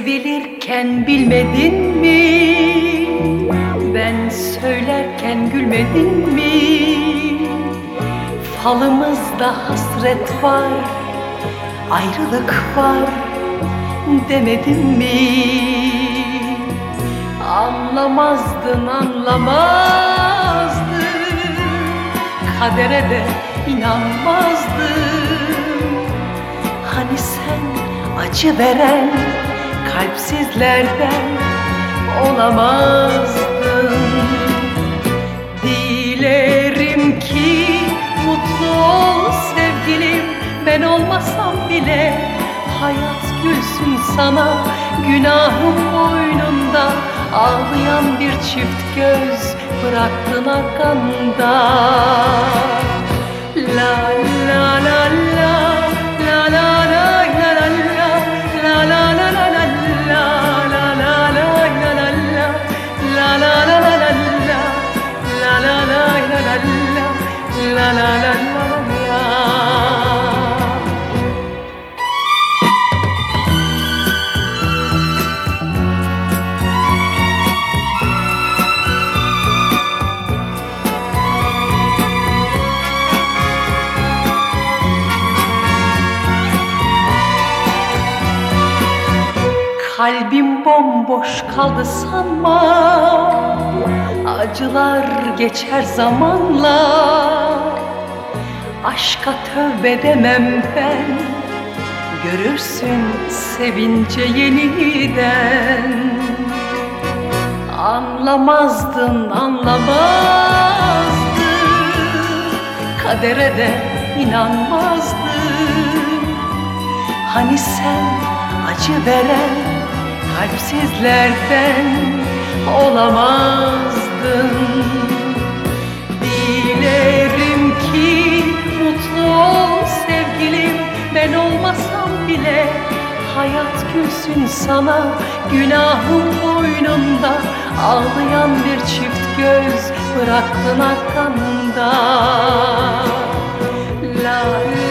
Sevilirken bilmedin mi? Ben söylerken gülmedin mi? Falımızda hasret var, ayrılık var demedim mi? Anlamazdın, anlamazdın, kadere de inanmazdın. Hani sen acı veren kalpsizlerden olamazdın. Dilerim ki mutlu ol sevgilim, ben olmasam bile hayat gülsün sana. Günahım boynunda, ağlayan bir çift göz bıraktın arkanda. La la la la, la la la la la la, la la la la la, la la la la la, la la la la la, la la la la la, la la la la. Kalbim bomboş kaldı sanma, acılar geçer zamanla. Aşka tövbe demem ben, görürsün sevince yeniden. Anlamazdın, anlamazdın, kadere de inanmazdın. Hani sen acı veren kalpsizlerden olamazdın. Dilerim ki mutlu ol sevgilim, ben olmasam bile hayat gülsün sana. Günahım boynunda, ağlayan bir çift göz bıraktın arkanda. La